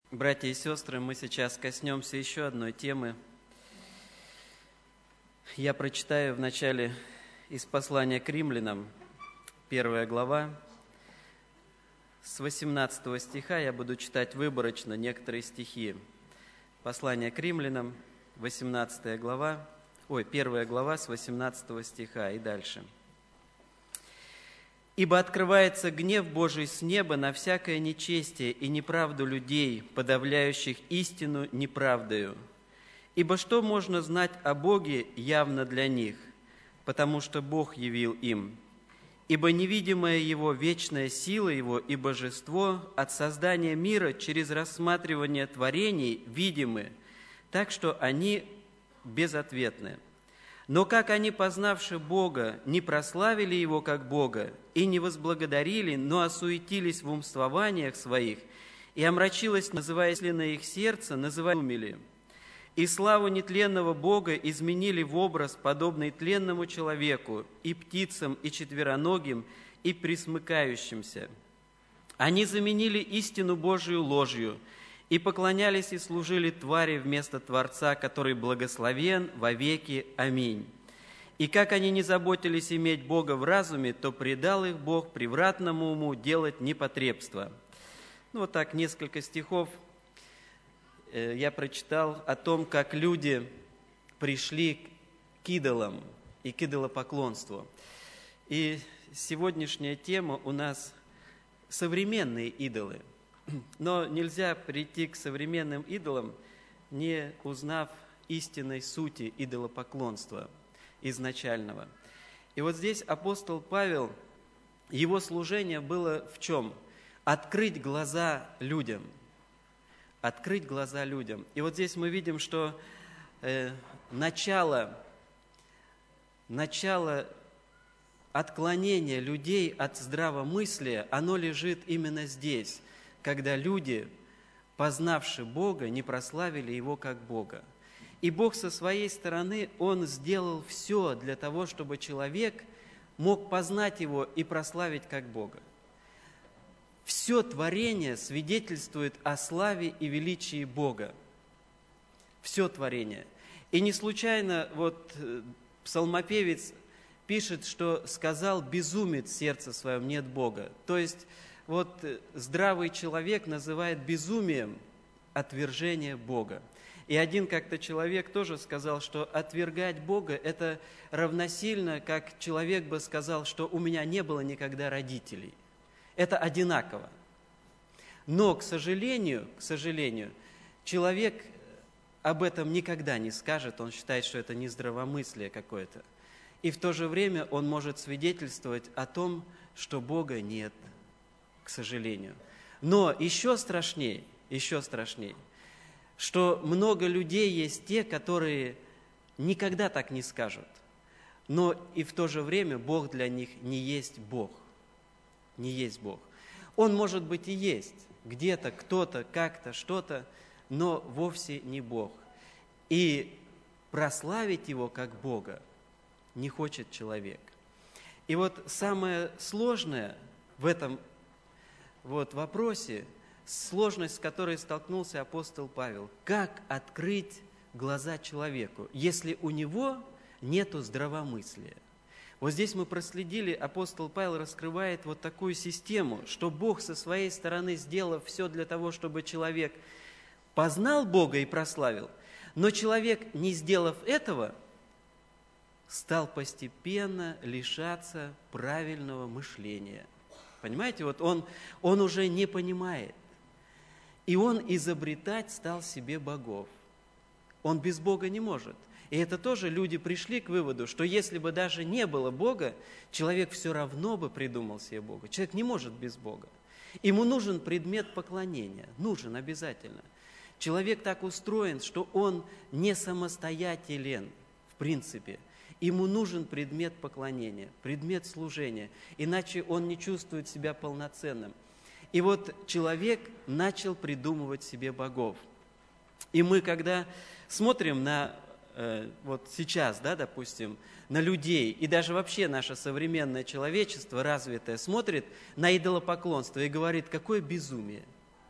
Братья и сестры, мы сейчас коснемся еще одной темы. Я прочитаю вначале из послания к римлянам, 1 глава, с 18 стиха. Я буду читать выборочно некоторые стихи. Послание к римлянам, 1 глава, с 18 стиха и дальше. «Ибо открывается гнев Божий с неба на всякое нечестие и неправду людей, подавляющих истину неправдою. Ибо что можно знать о Боге явно для них, потому что Бог явил им? Ибо невидимая Его вечная сила Его и божество от создания мира через рассматривание творений видимы, так что они безответны. Но как они, познавши Бога, не прославили Его как Бога и не возблагодарили, но осуетились в умствованиях своих, и омрачилось, называясь ли на их сердце, называли, и славу нетленного Бога изменили в образ, подобный тленному человеку, и птицам, и четвероногим, и пресмыкающимся. Они заменили истину Божию ложью, и поклонялись и служили твари вместо Творца, который благословен вовеки. Аминь. И как они не заботились иметь Бога в разуме, то предал их Бог превратному уму делать непотребство». Вот так несколько стихов я прочитал о том, как люди пришли к идолам и к идолопоклонству. И сегодняшняя тема у нас современные идолы. Но нельзя прийти к современным идолам, не узнав истинной сути идолопоклонства изначального. И вот здесь апостол Павел, его служение было в чем? Открыть глаза людям. Открыть глаза людям. И вот здесь мы видим, что начало отклонения людей от здравомыслия, оно лежит именно здесь, когда люди, познавши Бога, не прославили Его как Бога. И Бог со своей стороны, Он сделал все для того, чтобы человек мог познать Его и прославить как Бога. Все творение свидетельствует о славе и величии Бога. Все творение. И не случайно псалмопевец пишет, что сказал: «Безумец в сердце своем, нет Бога». То есть здравый человек называет безумием отвержение Бога. И один как-то человек тоже сказал, что отвергать Бога – это равносильно, как человек бы сказал, что у меня не было никогда родителей. Это одинаково. Но, к сожалению, человек об этом никогда не скажет, он считает, что это не здравомыслие какое-то. И в то же время он может свидетельствовать о том, что Бога нет, к сожалению. Но еще страшней, что много людей есть те, которые никогда так не скажут. Но и в то же время Бог для них не есть Бог. Не есть Бог. Он, может быть, и есть где-то, кто-то, как-то, что-то, но вовсе не Бог. И прославить Его как Бога не хочет человек. И вот самое сложное в этом вопросе, сложность, с которой столкнулся апостол Павел, как открыть глаза человеку, если у него нету здравомыслия. Вот здесь мы проследили, апостол Павел раскрывает вот такую систему, что Бог со своей стороны, сделав все для того, чтобы человек познал Бога и прославил, но человек, не сделав этого, стал постепенно лишаться правильного мышления. Понимаете, он уже не понимает. И он изобретать стал себе богов. Он без Бога не может. И это тоже люди пришли к выводу, что если бы даже не было Бога, человек все равно бы придумал себе Бога. Человек не может без Бога. Ему нужен предмет поклонения. Нужен обязательно. Человек так устроен, что он не самостоятелен, в принципе. Ему нужен предмет поклонения, предмет служения, иначе он не чувствует себя полноценным. И вот человек начал придумывать себе богов. И мы, когда смотрим на сейчас, допустим, на людей, и даже вообще наше современное человечество развитое смотрит на идолопоклонство и говорит: какое безумие.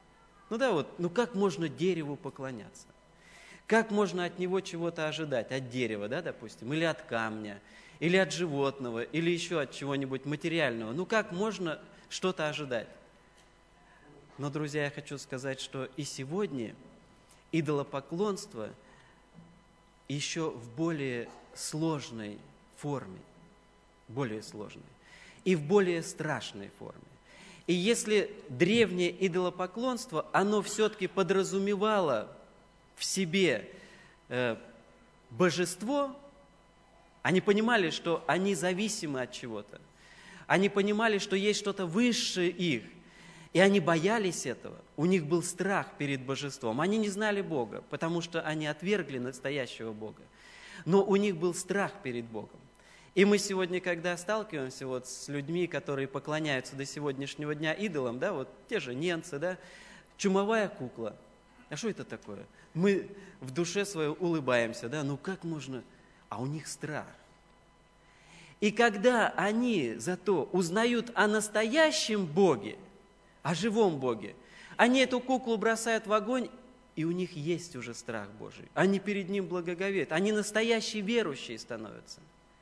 Как можно дереву поклоняться? Как можно от него чего-то ожидать? От дерева, да, допустим, или от камня, или от животного, или еще от чего-нибудь материального. Как можно что-то ожидать? Но, друзья, я хочу сказать, что и сегодня идолопоклонство еще в более сложной форме, более сложной, и в более страшной форме. И если древнее идолопоклонство, оно все-таки подразумевало в себе божество, они понимали, что они зависимы от чего-то. Они понимали, что есть что-то высшее их. И они боялись этого. У них был страх перед божеством. Они не знали Бога, потому что они отвергли настоящего Бога. Но у них был страх перед Богом. И мы сегодня, когда сталкиваемся с людьми, которые поклоняются до сегодняшнего дня идолам, те же немцы, чумовая кукла. А что это такое? Мы в душе своей улыбаемся, как можно? А у них страх. И когда они зато узнают о настоящем Боге, о живом Боге, они эту куклу бросают в огонь, и у них есть уже страх Божий. Они перед Ним благоговеют, они настоящие верующие становятся.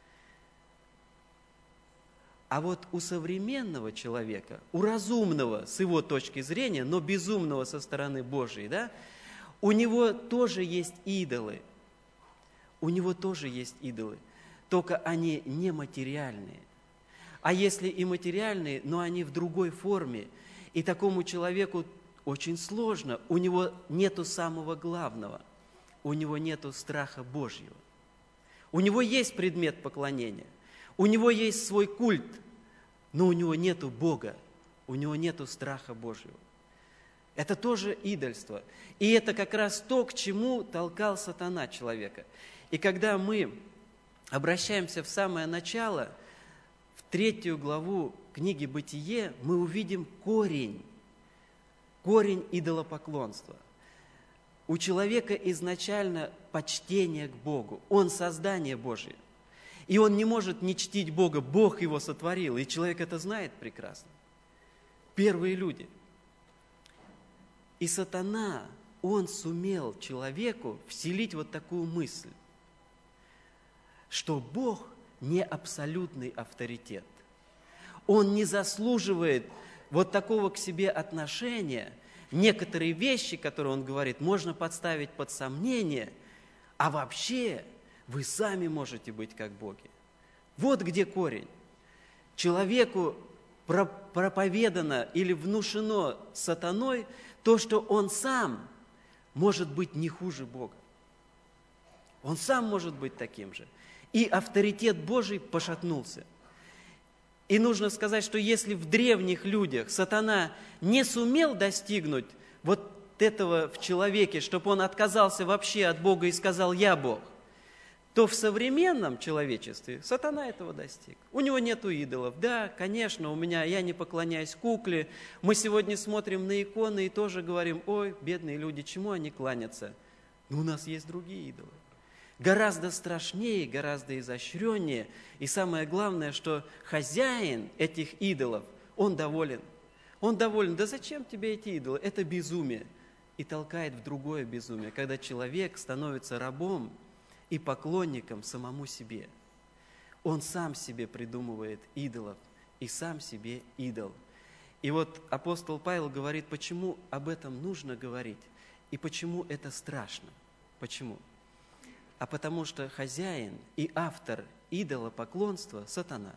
А у современного человека, у разумного с его точки зрения, но безумного со стороны Божией, у него тоже есть идолы. У него тоже есть идолы, только они нематериальные. А если и материальные, но они в другой форме, и такому человеку очень сложно, у него нету самого главного, у него нету страха Божьего. У него есть предмет поклонения, у него есть свой культ, но у него нету Бога, у него нету страха Божьего. Это тоже идольство. И это как раз то, к чему толкал сатана человека. И когда мы обращаемся в самое начало, в 3 главу книги «Бытие», мы увидим корень идолопоклонства. У человека изначально почтение к Богу. Он создание Божие. И он не может не чтить Бога. Бог его сотворил, и человек это знает прекрасно. Первые люди. И сатана, он сумел человеку вселить такую мысль, что Бог не абсолютный авторитет. Он не заслуживает такого к себе отношения. Некоторые вещи, которые он говорит, можно подставить под сомнение, а вообще вы сами можете быть как боги. Вот где корень. Человеку проповедано или внушено сатаной то, что он сам может быть не хуже Бога. Он сам может быть таким же. И авторитет Божий пошатнулся. И нужно сказать, что если в древних людях сатана не сумел достигнуть этого в человеке, чтобы он отказался вообще от Бога и сказал «Я Бог», то в современном человечестве сатана этого достиг. У него нету идолов. Да, конечно, я не поклоняюсь кукле. Мы сегодня смотрим на иконы и тоже говорим: ой, бедные люди, чему они кланятся? Но у нас есть другие идолы. Гораздо страшнее, гораздо изощреннее. И самое главное, что хозяин этих идолов, он доволен. Он доволен. Да зачем тебе эти идолы? Это безумие. И толкает в другое безумие, когда человек становится рабом и поклонником самому себе. Он сам себе придумывает идолов и сам себе идол. И апостол Павел говорит, почему об этом нужно говорить и почему это страшно. Почему? А потому что хозяин и автор идолопоклонства – сатана.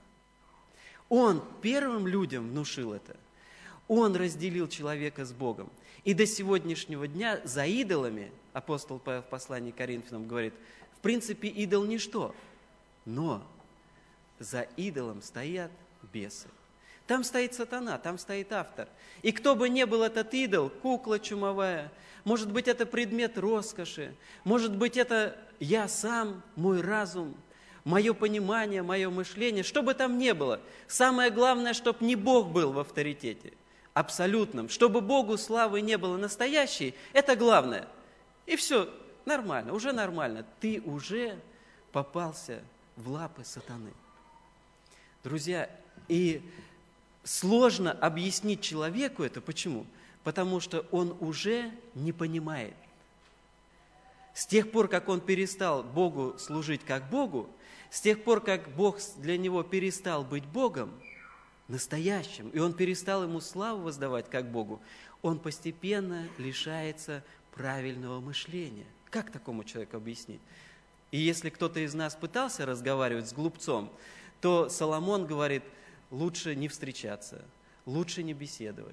Он первым людям внушил это. Он разделил человека с Богом. И до сегодняшнего дня за идолами, апостол Павел в послании к Коринфянам говорит, в принципе, идол ничто, но за идолом стоят бесы. Там стоит сатана, там стоит автор. И кто бы ни был этот идол, кукла чумовая, может быть, это предмет роскоши, может быть, это я сам, мой разум, мое понимание, мое мышление, что бы там ни было. Самое главное, чтобы не Бог был в авторитете, абсолютном, чтобы Богу славы не было настоящей, это главное. И все. Нормально, уже нормально. Ты уже попался в лапы сатаны. Друзья, и сложно объяснить человеку это. Почему? потому что он уже не понимает. С тех пор, как он перестал Богу служить как Богу, с тех пор, как Бог для него перестал быть Богом настоящим, и он перестал ему славу воздавать как Богу, он постепенно лишается правильного мышления. Как такому человеку объяснить? И если кто-то из нас пытался разговаривать с глупцом, то Соломон говорит, лучше не встречаться, лучше не беседовать.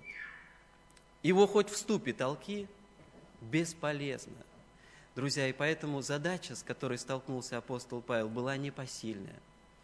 Его хоть в ступе толки, бесполезно. Друзья, и поэтому задача, с которой столкнулся апостол Павел, была непосильная.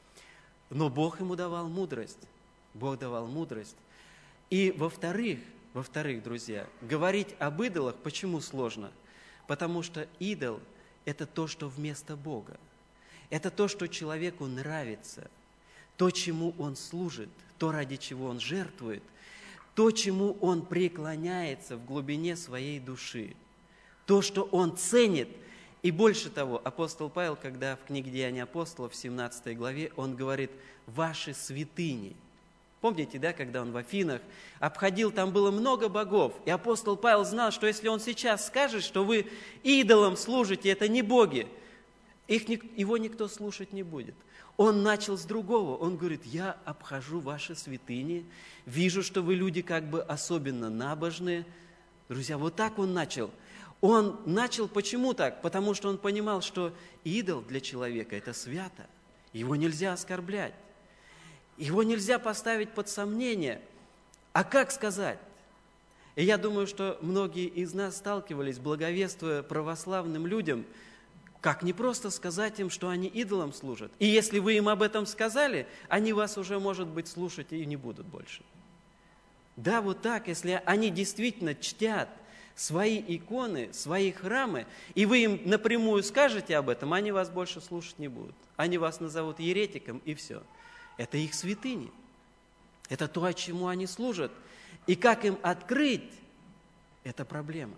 Но Бог ему давал мудрость. Бог давал мудрость. И во-вторых, друзья, говорить об идолах почему сложно? Потому что идол – это то, что вместо Бога. Это то, что человеку нравится, то, чему он служит, то, ради чего он жертвует, то, чему он преклоняется в глубине своей души, то, что он ценит. И больше того, апостол Павел, когда в книге «Деяния апостолов» в 17 главе, он говорит «ваши святыни». Помните, да, когда он в Афинах обходил, там было много богов, и апостол Павел знал, что если он сейчас скажет, что вы идолам служите, это не боги, его никто слушать не будет. Он начал с другого, он говорит, я обхожу ваши святыни, вижу, что вы люди как бы особенно набожные. Друзья, вот так он начал. Он начал, почему так? Потому что он понимал, что идол для человека – это свято, его нельзя оскорблять. Его нельзя поставить под сомнение. А как сказать? И я думаю, что многие из нас сталкивались, благовествуя православным людям, как не просто сказать им, что они идолам служат. И если вы им об этом сказали, они вас уже, может быть, слушать и не будут больше. Да, вот так, если они действительно чтят свои иконы, свои храмы, и вы им напрямую скажете об этом, они вас больше слушать не будут. Они вас назовут еретиком, и все. Это их святыни. Это то, чему они служат. И как им открыть, это проблема.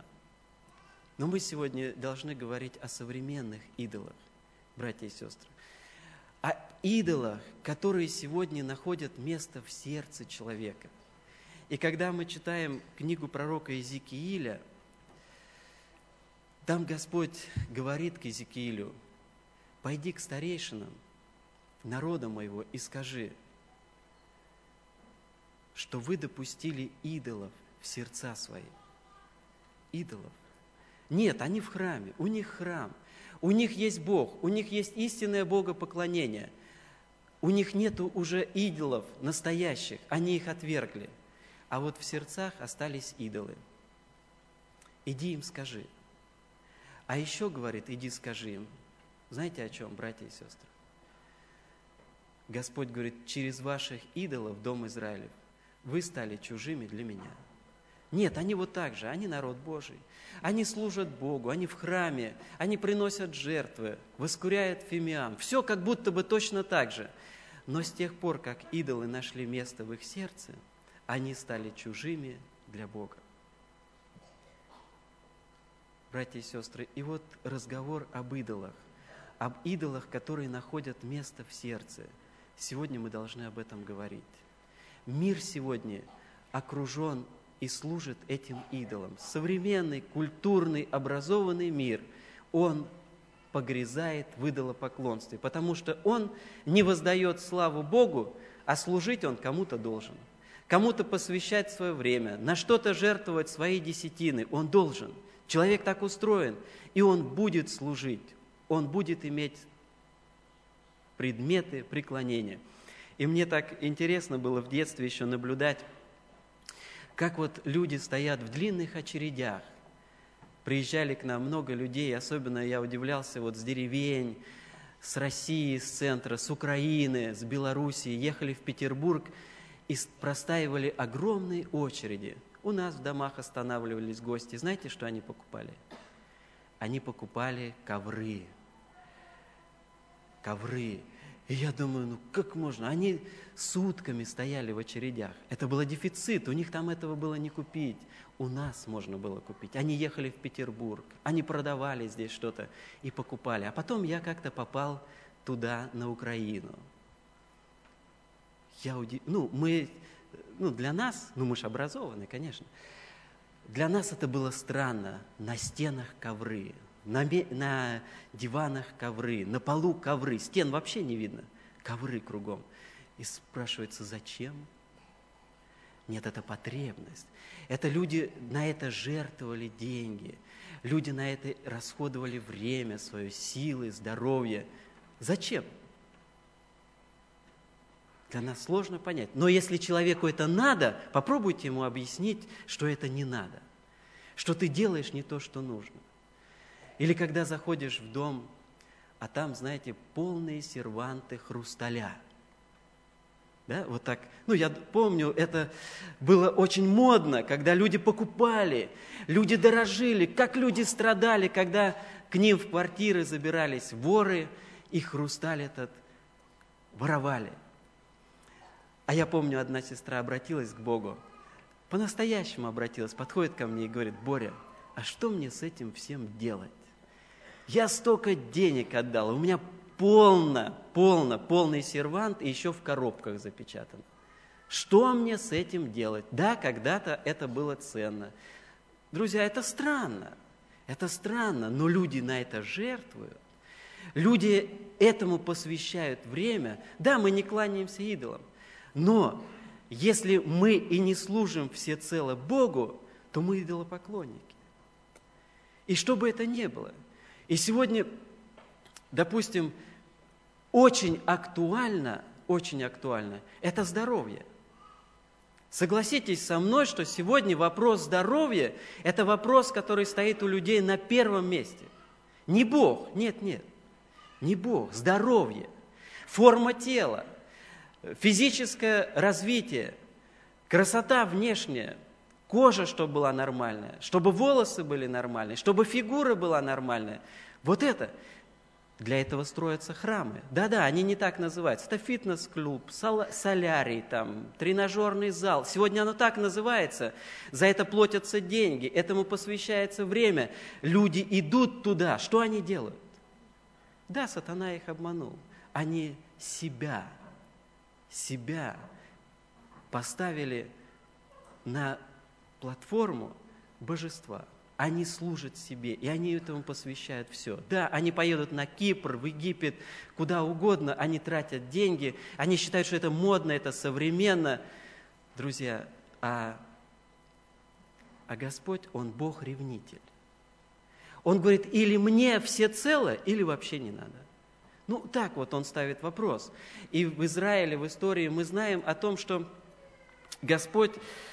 Но мы сегодня должны говорить о современных идолах, братья и сестры. О идолах, которые сегодня находят место в сердце человека. И когда мы читаем книгу пророка Иезекииля, там Господь говорит к Иезекиилю, «Пойди к старейшинам народа моего и скажи, что вы допустили идолов в сердца свои». Идолов. Нет, они в храме, у них храм, у них есть Бог, у них есть истинное богопоклонение. У них нету уже идолов настоящих, они их отвергли. А вот в сердцах остались идолы. Иди им скажи. А еще, говорит, иди скажи им. Знаете о чем, братья и сестры? Господь говорит, через ваших идолов, дом Израилев, вы стали чужими для меня. Нет, они вот так же, они народ Божий. Они служат Богу, они в храме, они приносят жертвы, воскуряют фимиам. Все как будто бы точно так же. Но с тех пор, как идолы нашли место в их сердце, они стали чужими для Бога. Братья и сестры, и вот разговор об идолах, которые находят место в сердце. Сегодня мы должны об этом говорить. Мир сегодня окружен и служит этим идолам. Современный, культурный, образованный мир, он погрязает в идолопоклонстве, потому что он не воздает славу Богу, а служить он кому-то должен. Кому-то посвящать свое время, на что-то жертвовать свои десятины он должен. Человек так устроен, и он будет служить, он будет иметь предметы преклонения. И мне так интересно было в детстве еще наблюдать, как вот люди стоят в длинных очередях. Приезжали к нам много людей, особенно я удивлялся вот с деревень, с России, с центра, с Украины, с Белоруссии, ехали в Петербург и простаивали огромные очереди. У нас в домах останавливались гости. Знаете, что они покупали? Они покупали ковры. Ковры. И я думаю, ну как можно? Они сутками стояли в очередях. Это был дефицит, у них там этого было не купить. У нас можно было купить. Они ехали в Петербург, они продавали здесь что-то и покупали. А потом я как-то попал туда, на Украину. Для нас, мы же образованы, конечно. Для нас это было странно. На стенах ковры, на диванах ковры, на полу ковры. Стен вообще не видно, ковры кругом. И спрашивается, зачем? Нет, это потребность. Это люди на это жертвовали деньги. Люди на это расходовали время свое, силы, здоровье. Зачем? Для нас сложно понять. Но если человеку это надо, попробуйте ему объяснить, что это не надо. Что ты делаешь не то, что нужно. Или когда заходишь в дом, а там, знаете, полные серванты хрусталя. Да, вот так. Я помню, это было очень модно, когда люди покупали, люди дорожили, как люди страдали, когда к ним в квартиры забирались воры, и хрусталь этот воровали. А я помню, одна сестра обратилась к Богу, по-настоящему обратилась, подходит ко мне и говорит: Боря, а что мне с этим всем делать? Я столько денег отдала, у меня полный сервант и еще в коробках запечатан. Что мне с этим делать? Да, когда-то это было ценно. Друзья, это странно, но люди на это жертвуют. Люди этому посвящают время. Да, мы не кланяемся идолам, но если мы и не служим всецело Богу, то мы идолопоклонники. И что бы это ни было. И сегодня, допустим, очень актуально это здоровье. Согласитесь со мной, что сегодня вопрос здоровья – это вопрос, который стоит у людей на первом месте. Не Бог, нет, не Бог, здоровье, форма тела, физическое развитие, красота внешняя, кожа, чтобы была нормальная, чтобы волосы были нормальные, чтобы фигура была нормальная. Вот это. Для этого строятся храмы. Да-да, они не так называются. Это фитнес-клуб, солярий, тренажерный зал. Сегодня оно так называется. За это платятся деньги, этому посвящается время. Люди идут туда. Что они делают? Да, сатана их обманул. Они себя поставили на платформу божества. Они служат себе, и они этому посвящают все. Да, они поедут на Кипр, в Египет, куда угодно, они тратят деньги, они считают, что это модно, это современно. Друзья, а Господь, Он Бог-ревнитель. Он говорит, или мне всецело, или вообще не надо. Так вот Он ставит вопрос. И в Израиле, в истории мы знаем о том, что Господь...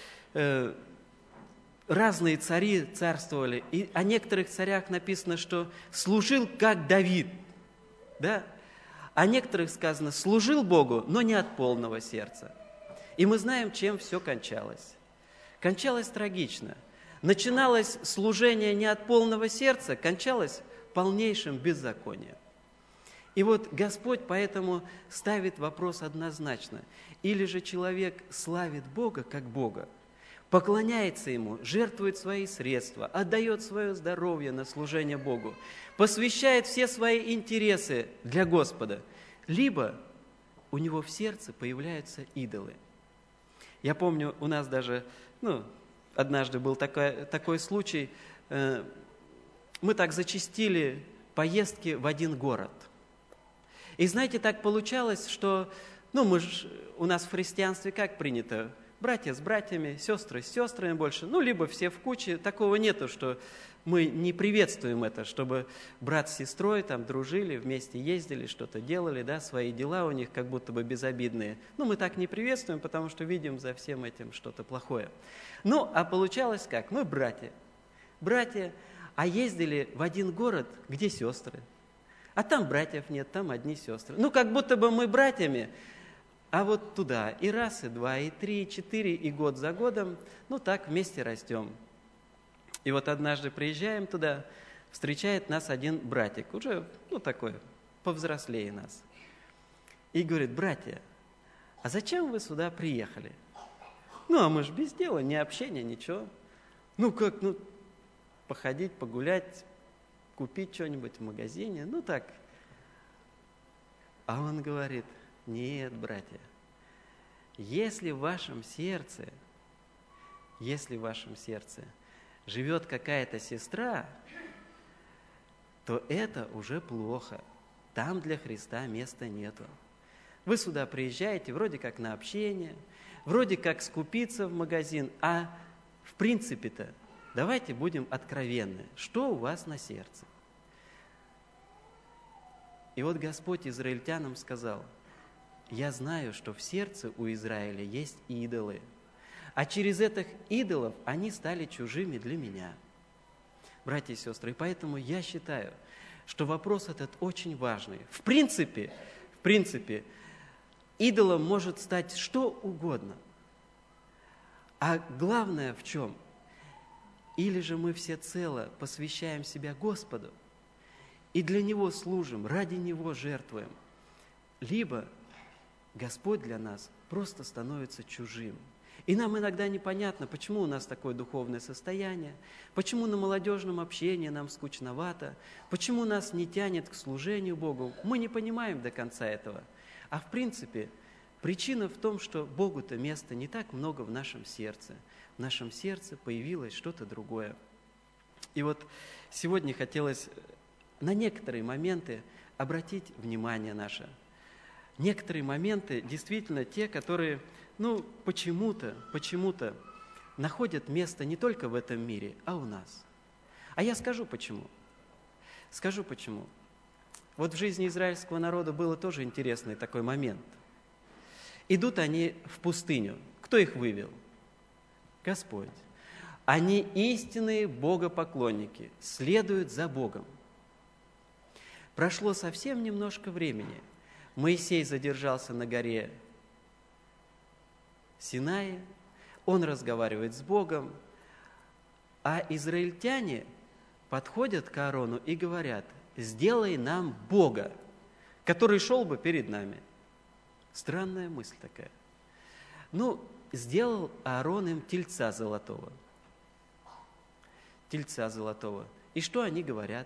Разные цари царствовали, и о некоторых царях написано, что служил как Давид, да? О некоторых сказано, служил Богу, но не от полного сердца. И мы знаем, чем все кончалось. Кончалось трагично. Начиналось служение не от полного сердца, кончалось полнейшим беззаконием. И вот Господь поэтому ставит вопрос однозначно. Или же человек славит Бога как Бога, поклоняется Ему, жертвует свои средства, отдает свое здоровье на служение Богу, посвящает все свои интересы для Господа, либо у него в сердце появляются идолы. Я помню, у нас даже, однажды был такой случай, мы так зачастили поездки в один город. И знаете, так получалось, что, у нас в христианстве как принято? Братья с братьями, сестры с сестрами больше, либо все в куче. Такого нету, что мы не приветствуем это, чтобы брат с сестрой дружили, вместе ездили, что-то делали, да, свои дела у них как будто бы безобидные. Мы так не приветствуем, потому что видим за всем этим что-то плохое. А получалось как? Мы братья, а ездили в один город, где сестры. А там братьев нет, там одни сестры. Как будто бы мы братьями, а вот туда и раз, и два, и три, и четыре, и год за годом, так вместе растем. И вот однажды приезжаем туда, встречает нас один братик, уже, такой, повзрослее нас. И говорит, братья, а зачем вы сюда приехали? А мы же без дела, ни общения, ничего. Походить, погулять, купить что-нибудь в магазине, так. А он говорит, нет, братья, если в вашем сердце живет какая-то сестра, то это уже плохо. Там для Христа места нету. Вы сюда приезжаете вроде как на общение, вроде как скупиться в магазин, а в принципе-то давайте будем откровенны. Что у вас на сердце? И вот Господь израильтянам сказал: я знаю, что в сердце у Израиля есть идолы, а через этих идолов они стали чужими для меня. Братья и сестры, и поэтому я считаю, что вопрос этот очень важный. В принципе, идолом может стать что угодно. А главное в чем? Или же мы всецело посвящаем себя Господу и для Него служим, ради Него жертвуем, либо Господь для нас просто становится чужим. И нам иногда непонятно, почему у нас такое духовное состояние, почему на молодежном общении нам скучновато, почему нас не тянет к служению Богу. Мы не понимаем до конца этого. А в принципе, причина в том, что Богу-то места не так много в нашем сердце. В нашем сердце появилось что-то другое. И вот сегодня хотелось на некоторые моменты обратить внимание наше. Некоторые моменты действительно те, которые, почему-то находят место не только в этом мире, а у нас. А я скажу почему. Вот в жизни израильского народа был тоже интересный такой момент. Идут они в пустыню. Кто их вывел? Господь. Они истинные богопоклонники, следуют за Богом. Прошло совсем немножко времени. Моисей задержался на горе Синай, он разговаривает с Богом, а израильтяне подходят к Аарону и говорят: сделай нам Бога, который шел бы перед нами. Странная мысль такая. Сделал Аарон им тельца золотого. И что они говорят?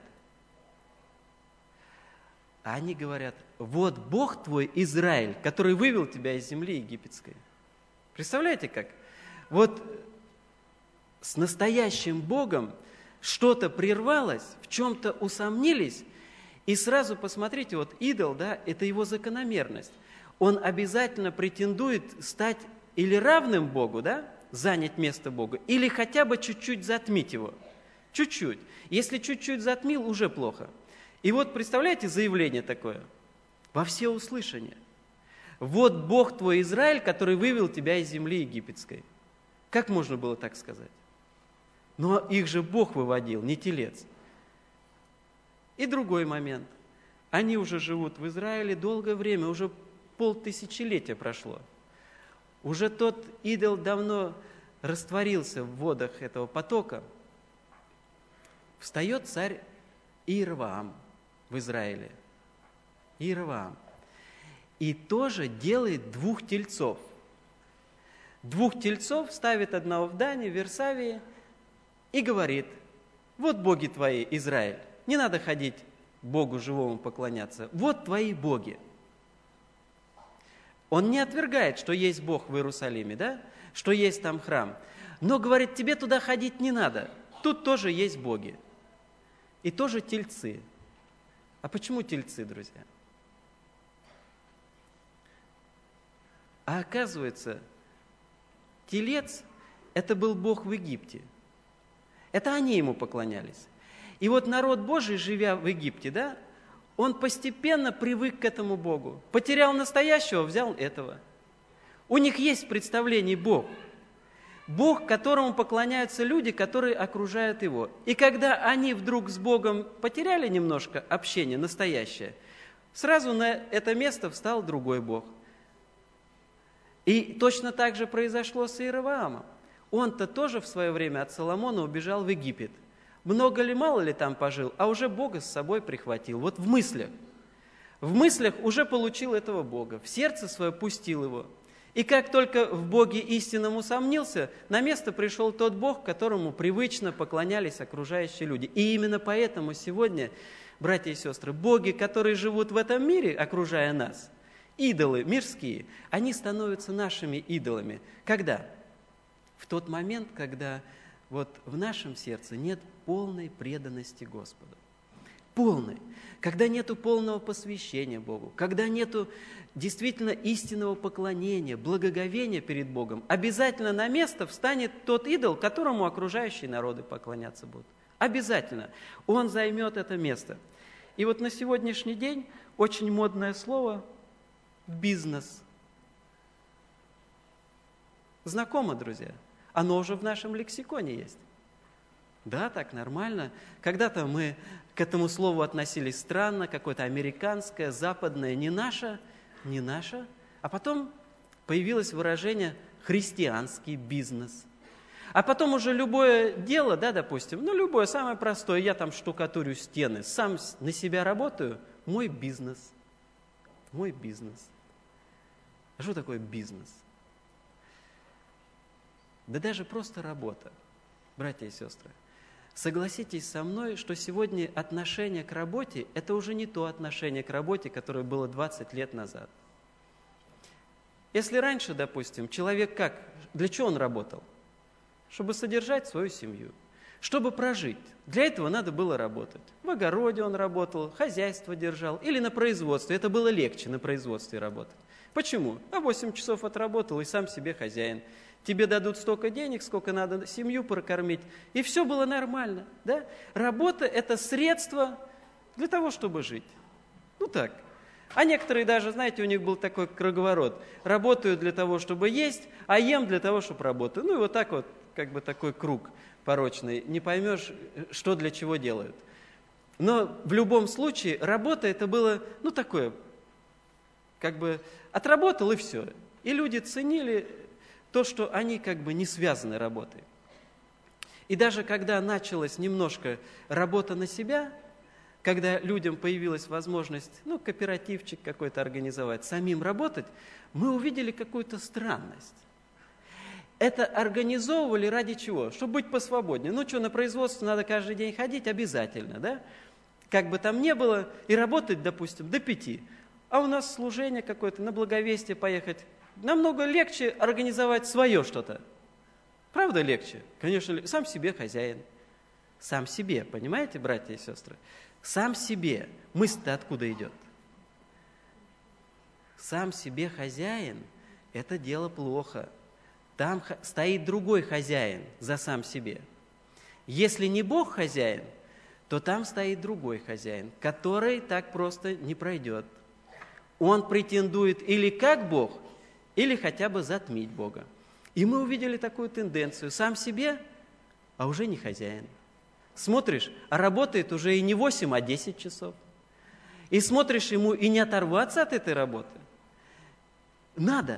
Они говорят: вот Бог твой Израиль, который вывел тебя из земли египетской. Представляете как? Вот с настоящим Богом что-то прервалось, в чем-то усомнились, и сразу посмотрите, вот идол, да, это его закономерность. Он обязательно претендует стать или равным Богу, да, занять место Бога, или хотя бы чуть-чуть затмить его. Чуть-чуть. Если чуть-чуть затмил, уже плохо. И вот, представляете, заявление такое, во всеуслышание. Вот Бог твой Израиль, который вывел тебя из земли египетской. Как можно было так сказать? Но их же Бог выводил, не телец. И другой момент. Они уже живут в Израиле долгое время, уже 500 прошло. Уже тот идол давно растворился в водах этого потока. Встает царь Иеровоам в Израиле. Иеровоам. И тоже делает 2 тельцов. 2 тельцов ставит одного в Дане, в Версавии, и говорит: вот боги твои, Израиль, не надо ходить Богу живому поклоняться, вот твои боги. Он не отвергает, что есть Бог в Иерусалиме, да? Что есть там храм, но говорит: тебе туда ходить не надо, тут тоже есть боги. И тоже тельцы. А почему тельцы, друзья? А оказывается, телец – это был Бог в Египте. Это они ему поклонялись. И вот народ Божий, живя в Египте, да, он постепенно привык к этому Богу. Потерял настоящего, взял этого. У них есть представление Бог. Бог, которому поклоняются люди, которые окружают его. И когда они вдруг с Богом потеряли немножко общение настоящее, сразу на это место встал другой Бог. И точно так же произошло с Иеровоамом. Он-то тоже в свое время от Соломона убежал в Египет. Много ли, мало ли там пожил, а уже Бога с собой прихватил. Вот в мыслях. В мыслях уже получил этого Бога, в сердце свое пустил его. И как только в Боге истинном усомнился, на место пришел тот Бог, которому привычно поклонялись окружающие люди. И именно поэтому сегодня, братья и сестры, боги, которые живут в этом мире, окружая нас, идолы мирские, они становятся нашими идолами. Когда? В тот момент, когда вот в нашем сердце нет полной преданности Господу. Полной. Когда нету полного посвящения Богу, когда нету действительно истинного поклонения, благоговения перед Богом, обязательно на место встанет тот идол, которому окружающие народы поклоняться будут. Обязательно. Он займет это место. И вот на сегодняшний день очень модное слово «бизнес». Знакомо, друзья? Оно уже в нашем лексиконе есть. Да, так нормально. Когда-то мы к этому слову относились странно, какое-то американское, западное, не наше, а потом появилось выражение «христианский бизнес». А потом уже любое дело, да, допустим, любое, самое простое, я там штукатурю стены, сам на себя работаю, мой бизнес. Мой бизнес. А что такое бизнес? Да даже просто работа, братья и сестры. Согласитесь со мной, что сегодня отношение к работе – это уже не то отношение к работе, которое было 20 лет назад. Если раньше, допустим, человек для чего он работал? Чтобы содержать свою семью, чтобы прожить. Для этого надо было работать. В огороде он работал, хозяйство держал или на производстве. Это было легче на производстве работать. Почему? 8 часов отработал и сам себе хозяин. Тебе дадут столько денег, сколько надо семью прокормить, и все было нормально. Да? Работа – это средство для того, чтобы жить. Так. А некоторые даже, знаете, у них был такой круговорот. Работаю для того, чтобы есть, а ем для того, чтобы работать. И вот так вот, такой круг порочный. Не поймешь, что для чего делают. Но в любом случае работа – это было, такое, отработал и все. И люди ценили то, что они не связаны работой. И даже когда началась немножко работа на себя, когда людям появилась возможность, кооперативчик какой-то организовать, самим работать, мы увидели какую-то странность. Это организовывали ради чего? Чтобы быть посвободнее. На производство надо каждый день ходить обязательно, да? Как бы там ни было, и работать, допустим, до 5. А у нас служение какое-то, на благовестие поехать. Намного легче организовать свое что-то. Правда легче? Конечно, сам себе хозяин. Сам себе, понимаете, братья и сестры? Сам себе. Мысль-то откуда идет? Сам себе хозяин – это дело плохо. Там стоит другой хозяин за сам себе. Если не Бог хозяин, то там стоит другой хозяин, который так просто не пройдет. Он претендует или как Бог, или хотя бы затмить Бога. И мы увидели такую тенденцию. Сам себе, а уже не хозяин. Смотришь, а работает уже и не 8, а 10 часов. И смотришь, ему и не оторваться от этой работы. Надо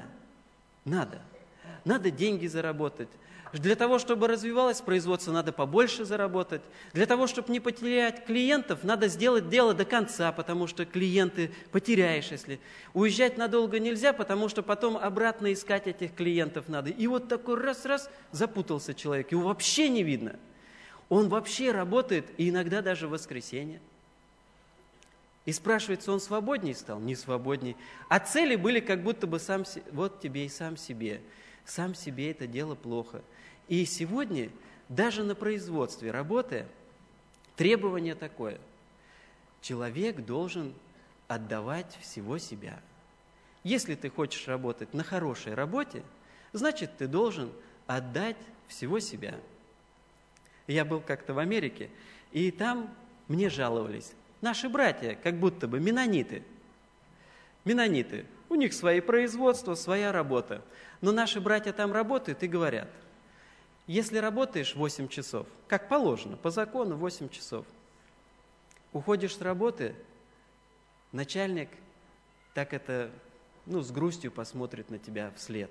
деньги заработать. Для того, чтобы развивалось производство, надо побольше заработать. Для того, чтобы не потерять клиентов, надо сделать дело до конца, потому что клиенты потеряешь, если. Уезжать надолго нельзя, потому что потом обратно искать этих клиентов надо. И вот такой раз-раз запутался человек, его вообще не видно. Он вообще работает, и иногда даже в воскресенье. И спрашивается, он свободней стал? Не свободней. А цели были как будто бы вот тебе и сам себе. Сам себе это дело плохо. И сегодня, даже на производстве работая, требование такое. Человек должен отдавать всего себя. Если ты хочешь работать на хорошей работе, значит, ты должен отдать всего себя. Я был как-то в Америке, и там мне жаловались. Наши братья, как будто бы меннониты. Меннониты. У них свои производства, своя работа. Но наши братья там работают и говорят, если работаешь 8 часов, как положено, по закону 8 часов, уходишь с работы, начальник так это, с грустью посмотрит на тебя вслед.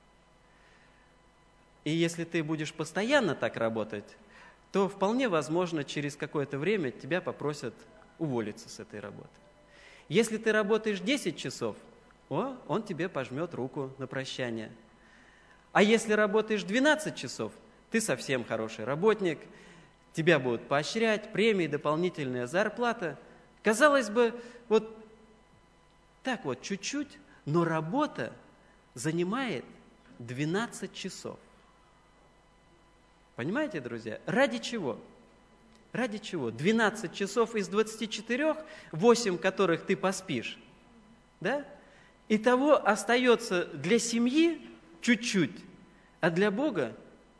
И если ты будешь постоянно так работать, то вполне возможно, через какое-то время тебя попросят уволиться с этой работы. Если ты работаешь 10 часов, он тебе пожмет руку на прощание. А если работаешь 12 часов, ты совсем хороший работник, тебя будут поощрять, премии, дополнительная зарплата. Казалось бы, вот так вот чуть-чуть, но работа занимает 12 часов. Понимаете, друзья? Ради чего? Ради чего? 12 часов из 24, 8 которых ты поспишь, да? Итого остается для семьи чуть-чуть, а для Бога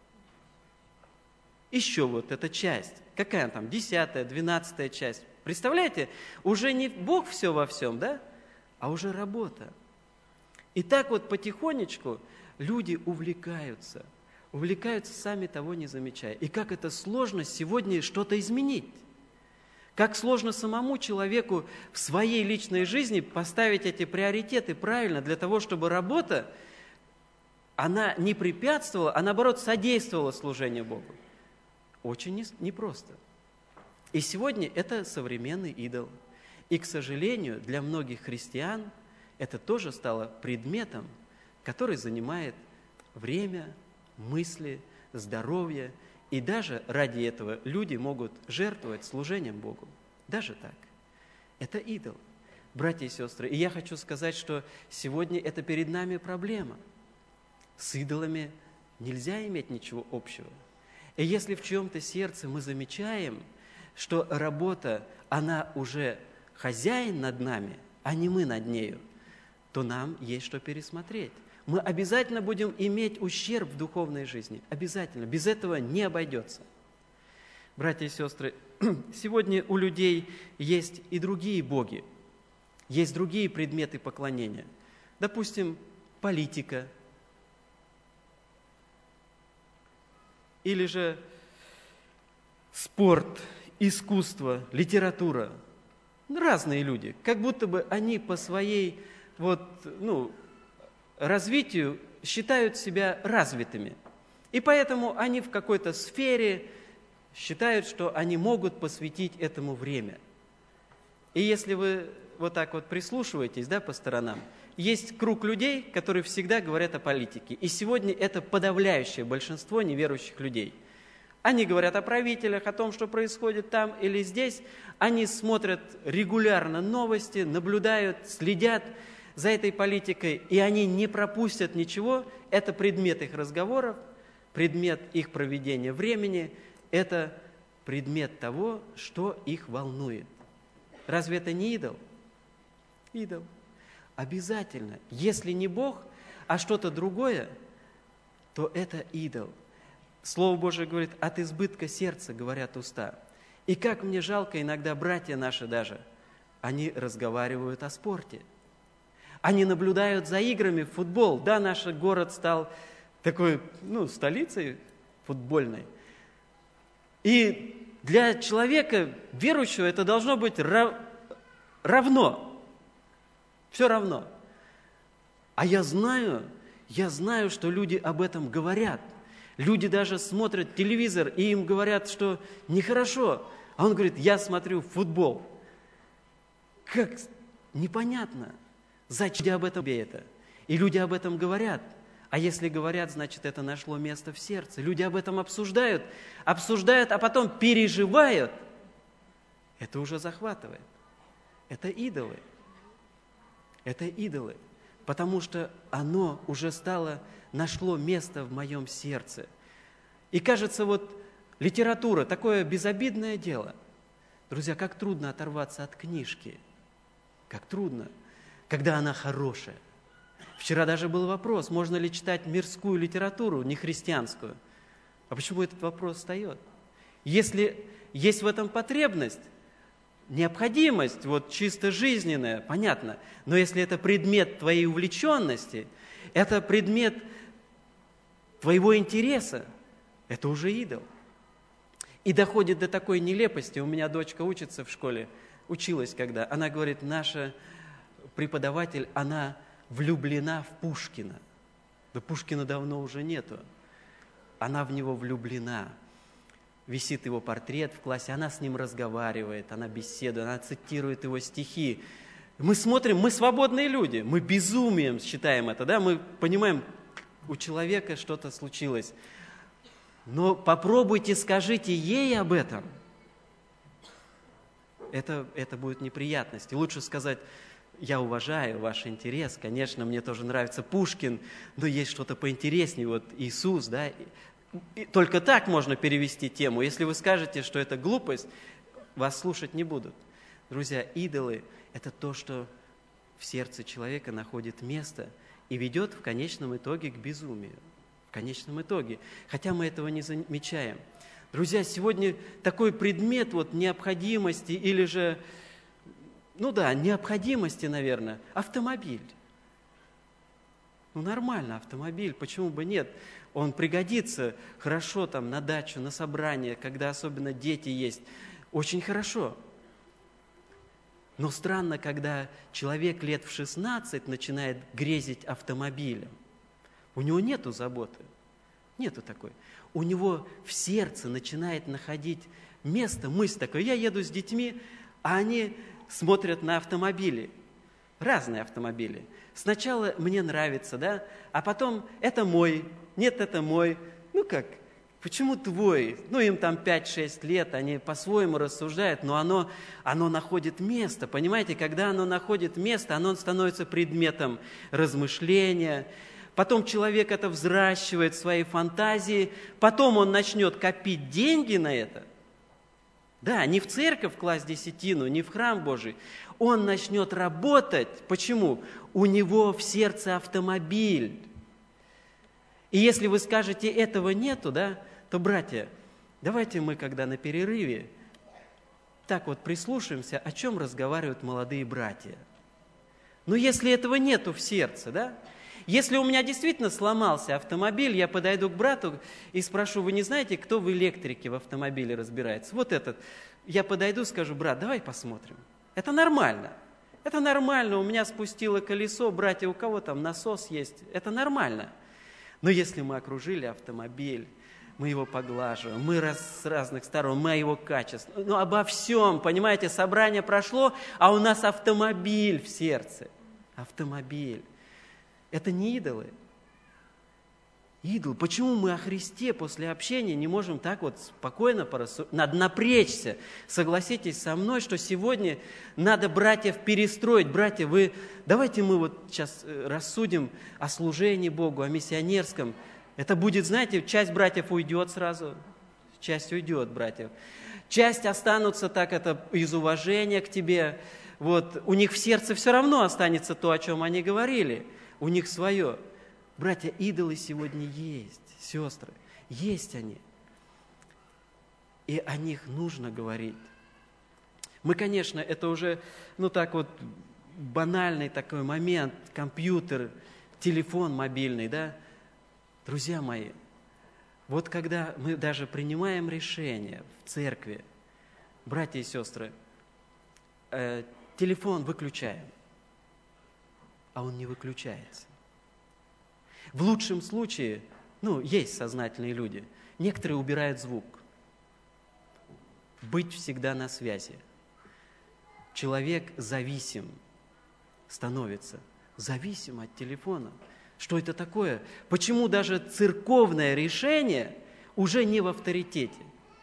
еще вот эта часть. Какая там? 10-я, 12-я часть. Представляете? Уже не Бог все во всем, да? А уже работа. И так вот потихонечку люди увлекаются сами того не замечая. И как это сложно сегодня что-то изменить. Как сложно самому человеку в своей личной жизни поставить эти приоритеты правильно для того, чтобы работа, она не препятствовала, а наоборот содействовала служению Богу. Очень непросто. И сегодня это современный идол. И, к сожалению, для многих христиан это тоже стало предметом, который занимает время, мысли, здоровье. И даже ради этого люди могут жертвовать служением Богу. Даже так. Это идол. Братья и сестры, и я хочу сказать, что сегодня это перед нами проблема. С идолами нельзя иметь ничего общего. И если в чьем-то сердце мы замечаем, что работа, она уже хозяин над нами, а не мы над нею, то нам есть что пересмотреть. Мы обязательно будем иметь ущерб в духовной жизни. Обязательно. Без этого не обойдется. Братья и сестры, сегодня у людей есть и другие боги, есть другие предметы поклонения. Допустим, политика, или же спорт, искусство, литература. Разные люди, как будто бы они по своей развитию считают себя развитыми. И поэтому они в какой-то сфере считают, что они могут посвятить этому время. И если вы вот так вот прислушиваетесь, да, по сторонам, есть круг людей, которые всегда говорят о политике. И сегодня это подавляющее большинство неверующих людей. Они говорят о правителях, о том, что происходит там или здесь. Они смотрят регулярно новости, наблюдают, следят за этой политикой, и они не пропустят ничего. Это предмет их разговоров, предмет их проведения времени, это предмет того, что их волнует. Разве это не идол? Идол. Обязательно. Если не Бог, а что-то другое, то это идол. Слово Божие говорит, от избытка сердца говорят уста. И как мне жалко иногда братья наши даже, они разговаривают о спорте. Они наблюдают за играми в футбол. Да, наш город стал такой, столицей футбольной. И для человека верующего это должно быть равно. Все равно. А я знаю, что люди об этом говорят. Люди даже смотрят телевизор, и им говорят, что нехорошо. А он говорит, я смотрю футбол. Как непонятно. Зачем об этом это? И люди об этом говорят. А если говорят, значит, это нашло место в сердце. Люди об этом обсуждают, а потом переживают. Это уже захватывает. Это идолы. Это идолы. Потому что оно уже нашло место в моем сердце. И кажется, литература, такое безобидное дело. Друзья, как трудно оторваться от книжки. Как трудно, когда она хорошая. Вчера даже был вопрос, можно ли читать мирскую литературу, не христианскую. А почему этот вопрос встает? Если есть в этом потребность, необходимость, чисто жизненная, понятно. Но если это предмет твоей увлеченности, это предмет твоего интереса, это уже идол. И доходит до такой нелепости. У меня дочка учится в школе, училась когда. Она говорит, наша преподаватель, она влюблена в Пушкина. Да Пушкина давно уже нету. Она в него влюблена. Висит его портрет в классе, она с ним разговаривает, она беседует, она цитирует его стихи. Мы смотрим, мы свободные люди, мы безумием считаем это, да? Мы понимаем, у человека что-то случилось. Но попробуйте, скажите ей об этом. Это будет неприятность. И лучше сказать, я уважаю ваш интерес, конечно, мне тоже нравится Пушкин, но есть что-то поинтереснее, Иисус, да? только так можно перевести тему. Если вы скажете, что это глупость, вас слушать не будут. Друзья, идолы – это то, что в сердце человека находит место и ведет в конечном итоге к безумию. В конечном итоге. Хотя мы этого не замечаем. Друзья, сегодня такой предмет необходимости или же, необходимости, наверное, автомобиль. Нормально, автомобиль, почему бы нет? Он пригодится хорошо на дачу, на собрание, когда особенно дети есть. Очень хорошо. Но странно, когда человек лет в 16 начинает грезить автомобилем. У него нету заботы, нету такой. У него в сердце начинает находить место, мысль такая. Я еду с детьми, а они смотрят на автомобили, разные автомобили. Сначала мне нравится, да, а потом это мой, нет, это мой. Почему твой? Им 5-6 лет, они по-своему рассуждают, но оно находит место. Понимаете, когда оно находит место, оно становится предметом размышления. Потом человек это взращивает в своей фантазии, потом он начнет копить деньги на это. Да, не в церковь класть десятину, не в храм Божий. Он начнет работать. Почему? У него в сердце автомобиль. И если вы скажете, этого нету, да, то, братья, давайте мы, когда на перерыве, так прислушаемся, о чем разговаривают молодые братья. Если этого нету в сердце, да, если у меня действительно сломался автомобиль, я подойду к брату и спрошу, вы не знаете, кто в электрике в автомобиле разбирается? Этот. Я подойду, скажу, брат, давай посмотрим. Это нормально. Это нормально, у меня спустило колесо, братья, у кого там насос есть, это нормально. Но если мы окружили автомобиль, мы его поглаживаем, мы с разных сторон, мы о его качестве, обо всем, понимаете, собрание прошло, а у нас автомобиль в сердце. Автомобиль. Это не идолы. Идол. Почему мы о Христе после общения не можем так спокойно порассуждать? Надо напрячься. Согласитесь со мной, что сегодня надо братьев перестроить. Братья, давайте мы сейчас рассудим о служении Богу, о миссионерском. Это будет, знаете, часть братьев уйдет сразу, часть уйдет, братьев. Часть останутся это из уважения к тебе. У них в сердце все равно останется то, о чем они говорили. У них свое. Братья, идолы сегодня есть, сестры, есть они. И о них нужно говорить. Мы, конечно, это уже, банальный такой момент, компьютер, телефон мобильный, да? Друзья мои, когда мы даже принимаем решение в церкви, братья и сестры, телефон выключаем, а он не выключается. В лучшем случае, есть сознательные люди, некоторые убирают звук. Быть всегда на связи. Человек зависим становится, зависим от телефона. Что это такое? Почему даже церковное решение уже не в авторитете?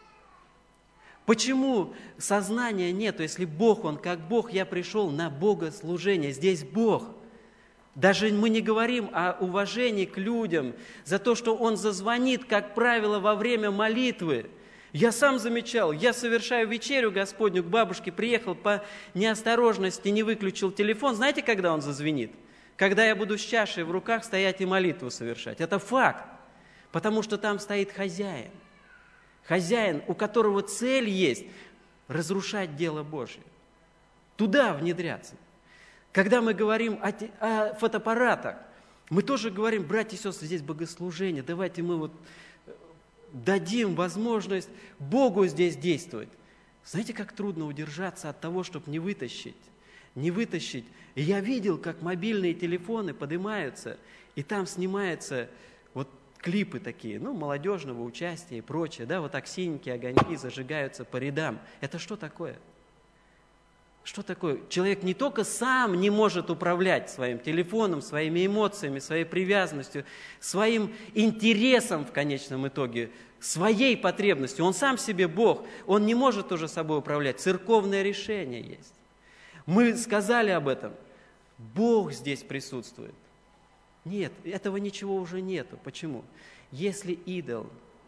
Почему сознания нету, если Бог, Он как Бог, я пришел на богослужение, здесь Бог. Даже мы не говорим о уважении к людям за то, что Он зазвонит, как правило, во время молитвы. Я сам замечал, я совершаю вечерю Господню, к бабушке приехал по неосторожности, не выключил телефон. Знаете, когда он зазвенит? Когда я буду с чашей в руках стоять и молитву совершать. Это факт, потому что там стоит хозяин. Хозяин, у которого цель есть разрушать дело Божье. Туда внедряться. Когда мы говорим о фотоаппаратах, мы тоже говорим, братья и сестры, здесь богослужение, давайте мы дадим возможность Богу здесь действовать. Знаете, как трудно удержаться от того, чтобы не вытащить. И я видел, как мобильные телефоны поднимаются, и там снимаются клипы такие, молодежного участия и прочее, да, так синенькие огоньки зажигаются по рядам. Это что такое? Что такое? Человек не только сам не может управлять своим телефоном, своими эмоциями, своей привязанностью, своим интересом в конечном итоге, своей потребностью. Он сам себе Бог, он не может уже собой управлять. Церковное решение есть. Мы сказали об этом. Бог здесь присутствует. Нет, этого ничего уже нету. Почему? Если идол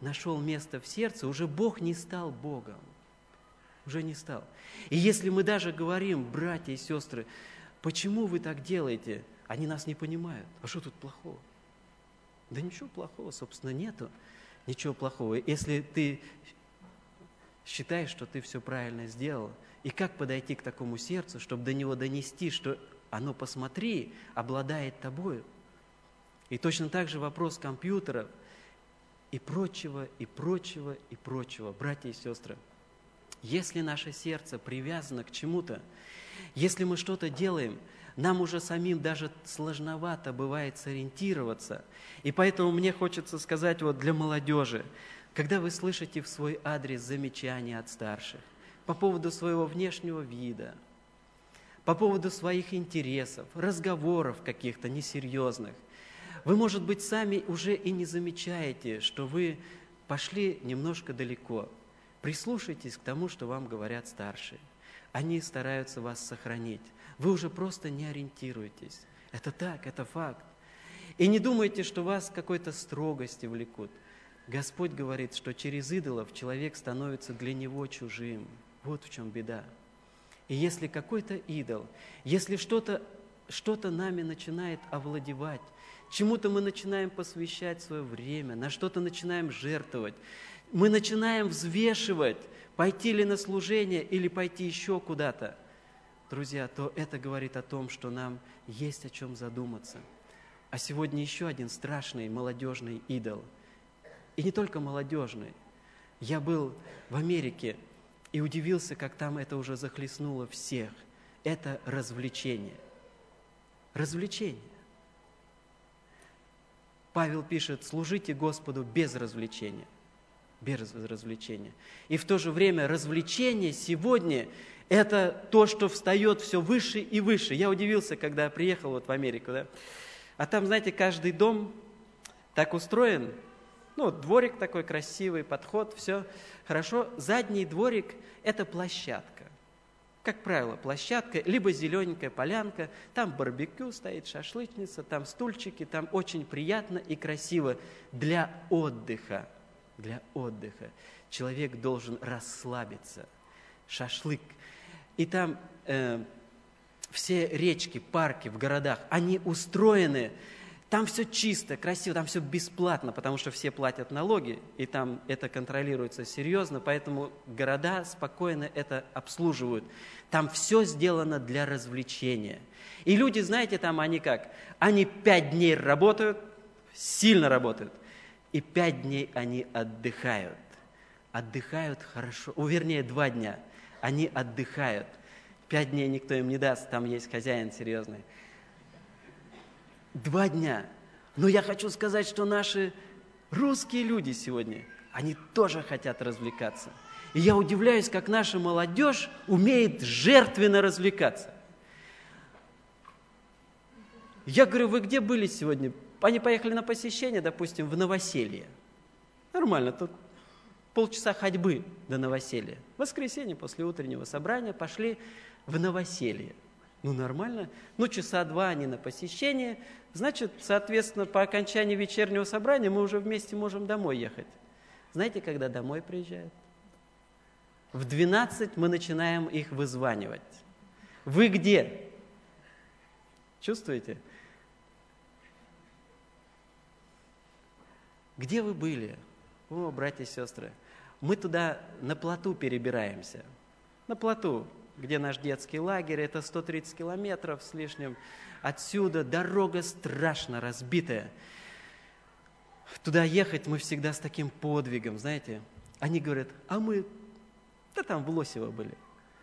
нашел место в сердце, уже Бог не стал Богом. Уже не стал. И если мы даже говорим, братья и сестры, почему вы так делаете, они нас не понимают. А что тут плохого? Да ничего плохого, собственно, нету. Ничего плохого. Если ты считаешь, что ты все правильно сделал, и как подойти к такому сердцу, чтобы до него донести, что оно, посмотри, обладает тобою. И точно так же вопрос компьютеров и прочего, и прочего, и прочего. Братья и сестры, если наше сердце привязано к чему-то, если мы что-то делаем, нам уже самим даже сложновато бывает сориентироваться. И поэтому мне хочется сказать вот для молодежи, когда вы слышите в свой адрес замечания от старших по поводу своего внешнего вида, по поводу своих интересов, разговоров каких-то несерьезных, вы, может быть, сами уже и не замечаете, что вы пошли немножко далеко. Прислушайтесь к тому, что вам говорят старшие. Они стараются вас сохранить. Вы уже просто не ориентируетесь. Это так, это факт. И не думайте, что вас к какой-то строгости влекут. Господь говорит, что через идолов человек становится для него чужим. Вот в чем беда. И если какой-то идол, если что-то нами начинает овладевать, чему-то мы начинаем посвящать свое время, на что-то начинаем жертвовать, мы начинаем взвешивать, пойти ли на служение или пойти еще куда-то, друзья, то это говорит о том, что нам есть о чем задуматься. А сегодня еще один страшный молодежный идол. И не только молодежный. Я был в Америке и удивился, как там это уже захлестнуло всех. Это развлечение. Развлечение. Павел пишет, служите Господу без развлечения. Без развлечения. И в то же время развлечение сегодня – это то, что встает все выше и выше. Я удивился, когда приехал вот в Америку, да? А там, знаете, каждый дом так устроен, дворик такой красивый, подход, все хорошо. Задний дворик – это площадка. Как правило, площадка, либо зелененькая полянка, там барбекю стоит, шашлычница, там стульчики, там очень приятно и красиво для отдыха. Для отдыха. Человек должен расслабиться. Шашлык. И там все речки, парки в городах, они устроены, там все чисто, красиво, там все бесплатно, потому что все платят налоги, и там это контролируется серьезно, поэтому города спокойно это обслуживают. Там все сделано для развлечения. И люди, знаете, там они как? Они 5 дней работают, сильно работают, и 5 дней они отдыхают. Отдыхают хорошо, вернее, 2 дня. Они отдыхают. 5 дней никто им не даст, там есть хозяин серьезный. 2 дня. Но я хочу сказать, что наши русские люди сегодня, они тоже хотят развлекаться. И я удивляюсь, как наша молодежь умеет жертвенно развлекаться. Я говорю, вы где были сегодня? Они поехали на посещение, допустим, в новоселье. Нормально, тут полчаса ходьбы до новоселья. В воскресенье после утреннего собрания пошли в новоселье. Нормально. Часа 2 они на посещение. Значит, соответственно, по окончании вечернего собрания мы уже вместе можем домой ехать. Знаете, когда домой приезжают? В 12 мы начинаем их вызванивать. Вы где? Чувствуете? Где вы были? О, братья и сестры, мы туда на плоту перебираемся. На плоту, где наш детский лагерь, это 130 километров с лишним. Отсюда дорога страшно разбитая. Туда ехать мы всегда с таким подвигом, знаете. Они говорят, а мы, там в Лосево были.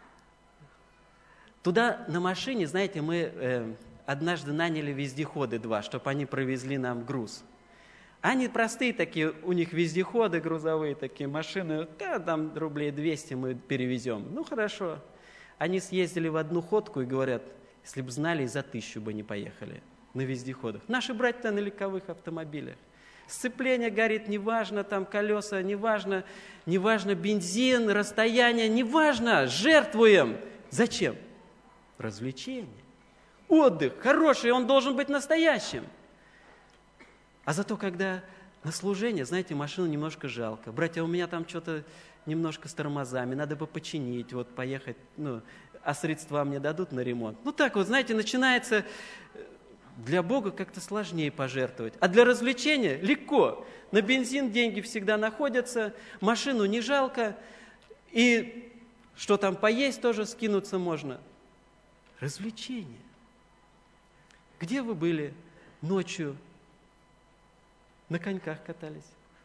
Туда на машине, знаете, мы однажды наняли вездеходы 2, чтобы они провезли нам груз. Они простые такие, у них вездеходы грузовые, такие машины, там рублей 200 мы перевезем. Хорошо. Они съездили в одну ходку и говорят, если бы знали, за 1000 бы не поехали на вездеходах. Наши братья на легковых автомобилях. Сцепление горит, неважно, там колеса, неважно бензин, расстояние, неважно, жертвуем. Зачем? Развлечение. Отдых хороший, он должен быть настоящим. А зато, когда На служение, знаете, машину немножко жалко. Братья, у меня там что-то немножко с тормозами, надо бы починить, вот поехать, а средства мне дадут на ремонт. Так вот, знаете, начинается для Бога как-то сложнее пожертвовать. А для развлечения легко. На бензин деньги всегда находятся, машину не жалко, и что там поесть тоже скинуться можно. Развлечения. Где вы были ночью? На коньках катались?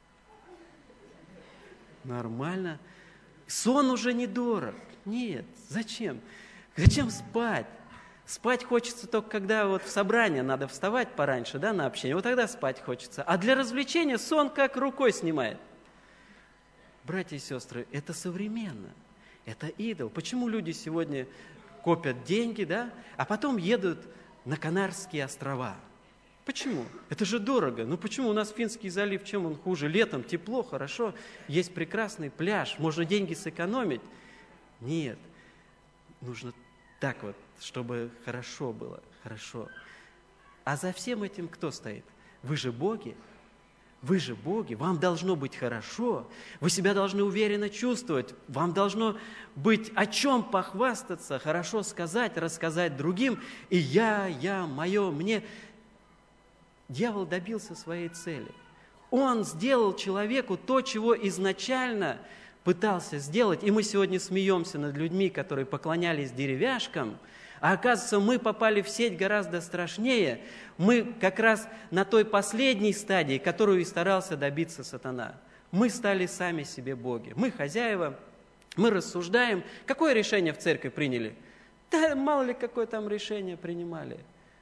Нормально. Сон уже недорог. Нет, зачем? Зачем спать? Спать хочется только когда вот в собрание надо вставать пораньше, да, на общение. Вот тогда спать хочется. А для развлечения сон как рукой снимает. Братья и сестры, это современно. Это идол. Почему люди сегодня копят деньги, да, а потом едут на Канарские острова? Почему? Это же дорого. Почему у нас Финский залив, чем он хуже? Летом тепло, хорошо, есть прекрасный пляж, можно деньги сэкономить. Нет, нужно так вот, чтобы хорошо было, хорошо. А за всем этим кто стоит? Вы же боги. Вы же боги, вам должно быть хорошо, вы себя должны уверенно чувствовать, вам должно быть о чем похвастаться, хорошо сказать, рассказать другим. И я, мое, мне. Дьявол добился своей цели. Он сделал человеку то, чего изначально пытался сделать. И мы сегодня смеемся над людьми, которые поклонялись деревяшкам, а оказывается, мы попали в сеть гораздо страшнее. Мы как раз на той последней стадии, которую и старался добиться сатана. Мы стали сами себе боги. Мы хозяева, мы рассуждаем. Какое решение в церкви приняли? Да мало ли, какое там решение принимали.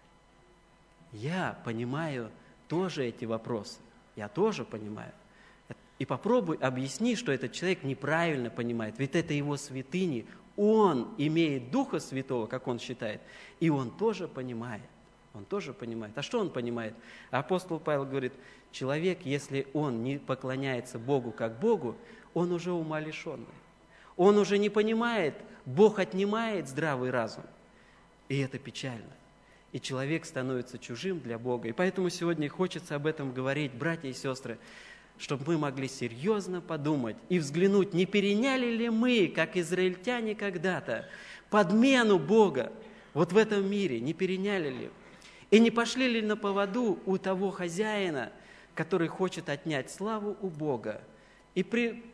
Я понимаю тоже эти вопросы. Я тоже понимаю. И попробуй объясни, что этот человек неправильно понимает. Ведь это его святыни. Он имеет Духа Святого, как он считает, и он тоже понимает. Он тоже понимает. А что он понимает? Апостол Павел говорит, человек, если он не поклоняется Богу как Богу, он уже умалишенный. Он уже не понимает, Бог отнимает здравый разум. И это печально. И человек становится чужим для Бога. И поэтому сегодня хочется об этом говорить, братья и сестры, чтобы мы могли серьезно подумать и взглянуть, не переняли ли мы, как израильтяне когда-то, подмену Бога вот в этом мире, не переняли ли? И не пошли ли на поводу у того хозяина, который хочет отнять славу у Бога и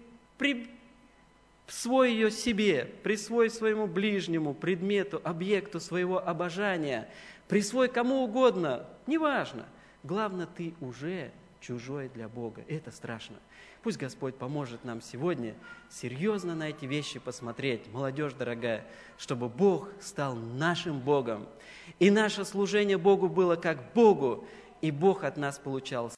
присвоить ее себе, присвоить своему ближнему, предмету, объекту своего обожания, присвоить кому угодно, неважно. Главное, ты уже чужой для Бога. Это страшно. Пусть Господь поможет нам сегодня серьезно на эти вещи посмотреть, молодежь дорогая, чтобы Бог стал нашим Богом. И наше служение Богу было как Богу, и Бог от нас получал